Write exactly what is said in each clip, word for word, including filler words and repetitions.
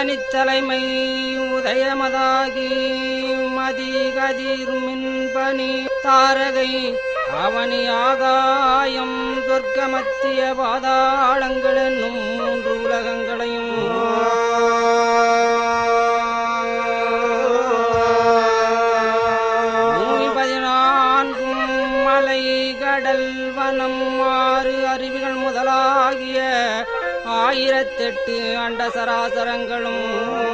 தனித்தலைமை உதயமதாகி மதிகதிர் மின்பனி தாரகை அவனி ஆகாயம் சொர்க்கமத்திய பாதாளங்கள் என்னும் மூன்று உலகங்களையும் பூமி பதினான்கும் மலை கடல் வனம் ஆறு அருவிகள் முதலாகிய ஆயிரத்தெட்டு அண்ட சராசரங்களும்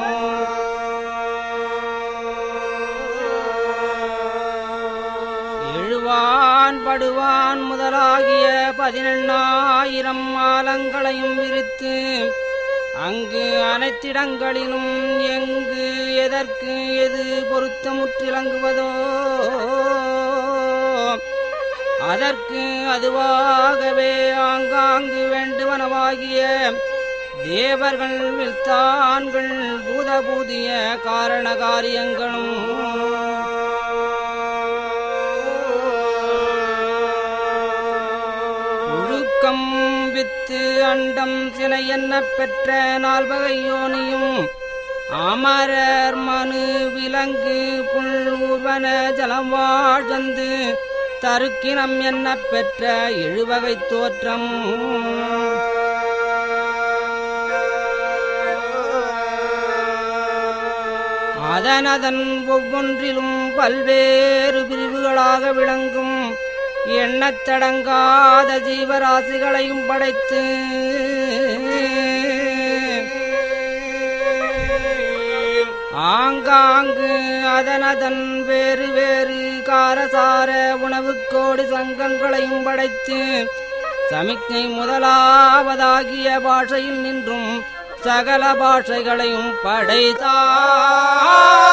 எழுவான் படுவான் முதலாகிய பதினெண்ணாயிரம் ஆலங்களையும் விரித்து அங்கு அனைத்திடங்களிலும் எங்கு எதற்கு எது பொருத்தமுற்றிலங்குவதோ அதற்கு அதுவாகவே ஆங்காங்கு வேண்டுவனவாகிய தேவர்கள் வில்தான்கள் பூதபூதிய காரண காரியங்களும் ஒழுக்கம் வித்து அண்டம் சினை என்ன பெற்ற நால்வகை யோனியும் அமரர் மனு விலங்கு புல் ஊர்வன ஜலம் வாழ்ந்து தருக்கினம் என்ன பெற்ற எழுவகை தோற்றம் அதனதன் ஒவ்வொன்றிலும் பல்வேறு பிரிவுகளாக விளங்கும் எண்ணத்தடங்காத ஜீவராசிகளையும் படைத்து ஆங்காங்கு அதனதன் வேறு வேறு காரசார உணவுக்கோடி சங்கங்களையும் படைத்து சமிக்ஞை முதலாவதாகிய பாஷையில் நின்றும் சகல பாஷைகளையும் படைத்தார்.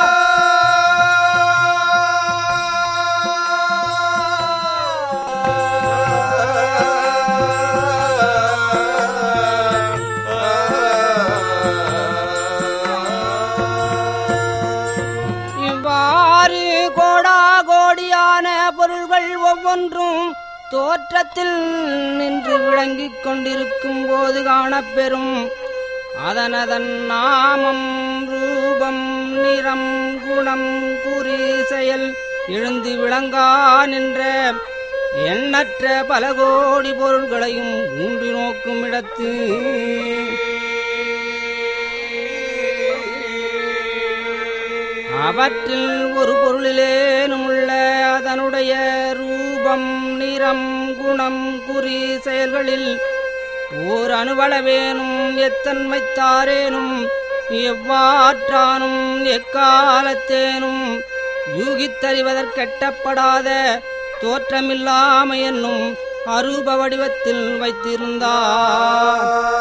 ஒவ்வொன்றும் தோற்றத்தில் நின்று விளங்கிக் கொண்டிருக்கும் போது காணப்பெறும் அதனதன் நாமம் ரூபம் நிறம் குணம் குறி செயல் எழுந்து விளங்கா நின்ற எண்ணற்ற பல கோடி பொருள்களையும் ஊன்றி நோக்கும் இடத்து அவற்றில் ஒரு பொருளிலேனும் உள்ள அதனுடைய ரூபம் நிறம் குணம் குறி செயல்களில் ஓர் அணுவளவேனும் எத்தன்மைத்தாரேனும் எவ்வாற்றானும் எக்காலத்தேனும் யூகித்தறிவதற்கெட்டப்படாத தோற்றமில்லாமை என்னும் அரூப வடிவத்தில் வைத்திருந்தார்.